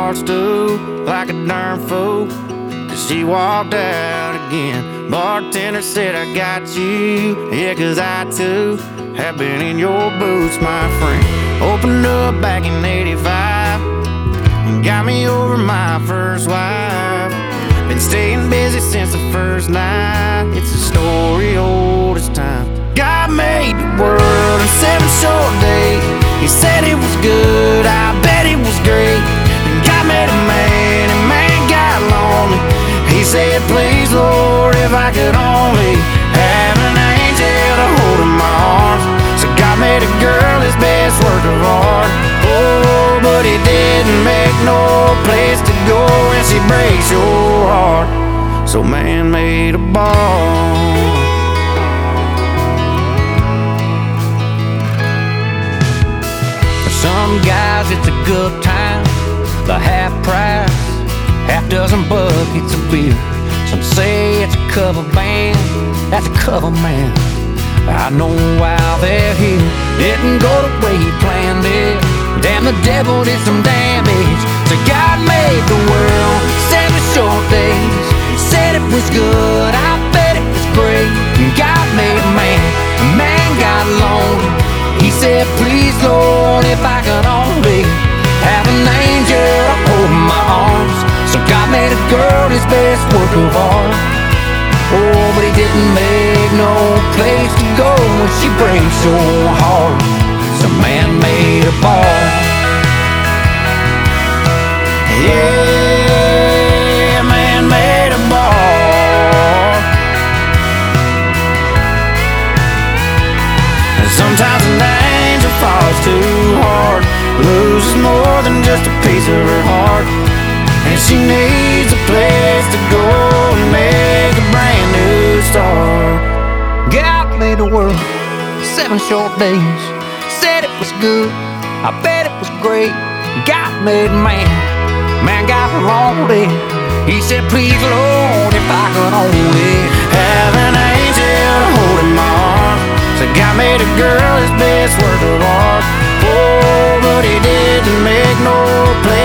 heart stood like a darn fool as she walked out again. Bartender said, I got you, yeah, 'cause I too have been in your boots, my friend. Opened up back in '85 and got me over my first wife. Been staying busy since the first night. It's a story old as time. God made the world in 7 short days. He said it was good, I bet it was great. And God made a man, and man got lonely. He said, please, Lord, if I could only have an angel to hold in my arms. So God made a girl his best work of art. Oh, but he didn't make no place to go when she breaks your heart. So man made a barn. For some guys it's a good time, the half price, half dozen buckets of beer. Some say it's a cover band, that's a cover man. I know while they're here, didn't go the way he planned it. Damn, the devil did some damage. So God made the world 7 short days. Said it was good, I bet it was great. And God made a man got lonely. He said, please, Lord, if I could only have an angel to hold in my arms. So God made a girl his best work of art. Oh, but he didn't make no place to go when she breaks your heart. So man made a ball. Yeah, man made a ball. And sometimes an angel falls too hard, loses more than just a piece of her heart. And she needs a place to go and make a brand new start. God made the world 7 short days. Said it was good, I bet it was great. God made man got lonely. He said, please, Lord, if I could only have an angel to hold in my arms. So God made a girl his best work of art. Oh, but he didn't make no place